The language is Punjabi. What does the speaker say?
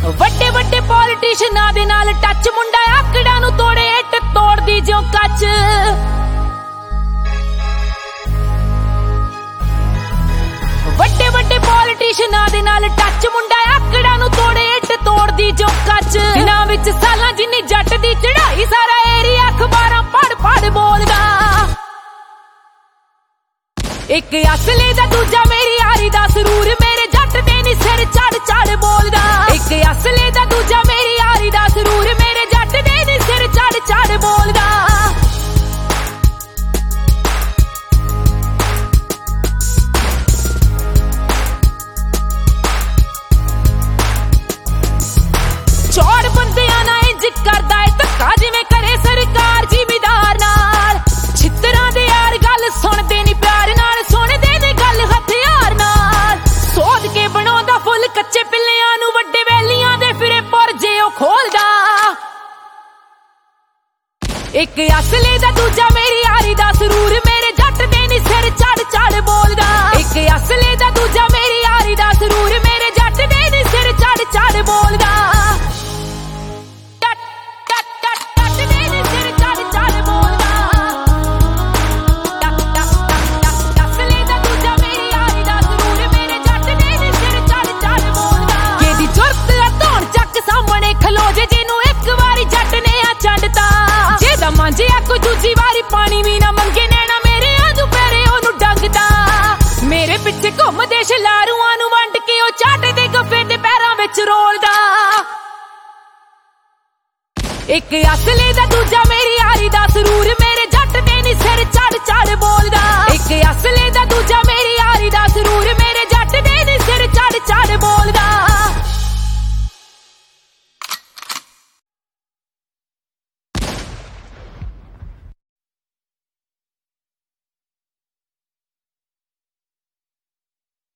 ਵੱਡੇ ਵੱਡੇ ਪੋਲੀਟੀਸ਼ੀਅਨਾਂ ਦੇ ਨਾਲ ਟੱਚ, ਮੁੰਡਾ ਆਕੜਾਂ ਨੂੰ ਤੋੜੇ ਇੱਟ ਤੋੜਦੀ ਜਿਉਂ ਕੱਚ। ਵੱਡੇ ਵੱਡੇ ਪੋਲੀਟੀਸ਼ੀਅਨਾਂ ਦੇ ਨਾਲ ਟੱਚ, ਮੁੰਡਾ ਆਕੜਾਂ ਨੂੰ ਤੋੜੇ ਇੱਟ ਤੋੜਦੀ ਜਿਉਂ ਕੱਚ। ਇਹਨਾਂ ਵਿੱਚ ਸਾਲਾਂ ਜਿੰਨੀ ਜੱਟ ਦੀ ਚੜਾਈ, ਸਾਰਾ ਏਰੀਆ ਅਖਬਾਰਾਂ ਪੜ ਪੜ ਬੋਲਦਾ। ਇੱਕ ਅਸਲੇ ਦਾ ਦੂਜਾ ਮੇਰੀ ਯਾਰੀ ਦਾ ਸਰੂਰ, ਮੇਰੇ ਜੱਟ ਦੇ ਨੀ ਸਿਰ ਚੜ ਚੜ ਬੋਲਦਾ। ਇੱਕ ਅਸਲੇ ਦਾ ਦੂਜਾ ਮੇਰੀ ਯਾਰੀ ਦਾ ਸਰੂਰ, ਮੇਰੇ ਜੱਟ ਦੇ ਨੀ ਸਿਰ ਚੜ ਚੜ ਬੋਲਦਾ। ਚੌੜ ਬੰਦਿਆਂ ਨਾਲ ਇੰਜ ਕਰਦਾ ਏ ਧੱਕਾ, ਜਿਵੇਂ ਕਰੇ ਸਰਕਾਰ ਜ਼ਿਮੀਦਾਰ ਨਾਲ। ਛਿੱਤਰਾਂ ਦੇ ਯਾਰ ਗੱਲ ਸੁਣਦੇ ਨੀ ਪਿਆਰ ਨਾਲ, ਸੁਣਦੇ ਨੇ ਗੱਲ ਹਥਿਆਰ ਨਾਲ। ਸੋਧ ਕੇ ਬਣਾਉਂਦਾ ਫੁੱਲ ਕੱਚੇ ਪਿੱਲਿਆਂ ਨੂੰ, ਵੱਡੇ ਵੈਲੀਆਂ ਦੇ ਫਿਰੇ ਪੁਰਜੇ ਉਹ ਖੋਲਦਾ। ਇੱਕ ਅਸਲੇ ਦਾ ਦੂਜਾ ਮੇਰੀ ਯਾਰੀ ਦਾ ਸਰੂਰ, ਮੇਰੇ ਜੱਟ ਦੇ ਨੀ ਸਿਰ ਚੜ ਚੜ ਬੋਲਦਾ। ਇੱਕ ਅਸਲੇ ਦਾ ਦੂਜਾ ਮੇਰੀ ਯਾਰੀ ਦਾ ਸਰੂਰ, ਮੇਰੇ ਜੱਟ ਦੇ ਨੀ ਸਿਰ ਚੜ ਚੜ ਬੋਲਦਾ। ਮਾਂਜਿਆ ਕੋਈ ਦੂਜੀ ਵਾਰੀ ਪਾਣੀ ਵੀ ਨਾ ਮੰਗੇ, ਨੈਣਾ ਮੇਰੇ ਆਜੂ ਪੈਰੇ ਉਹਨੂੰ ਡੰਗਦਾ। ਮੇਰੇ ਪਿੱਛੇ ਘੁੰਮਦੇ ਸ਼ਲਾਰੂਆਂ ਨੂੰ ਵੰਡ ਕੇ, ਉਹ ਚਾਟੇ ਦੇ ਗੱਫੇ ਦੇ ਪੈਰਾਂ ਵਿੱਚ ਰੋਲਦਾ। ਇੱਕ ਅਸਲੇ ਦਾ ਦੂਜਾ ਮੇਰੀ ਯਾਰੀ ਦਾ ਸਰੂਰ, ਮੇਰੇ ਜੱਟ ਦੇ ਨੀ ਸਿਰ ਚੜ ਚੜ ਬੋਲਦਾ।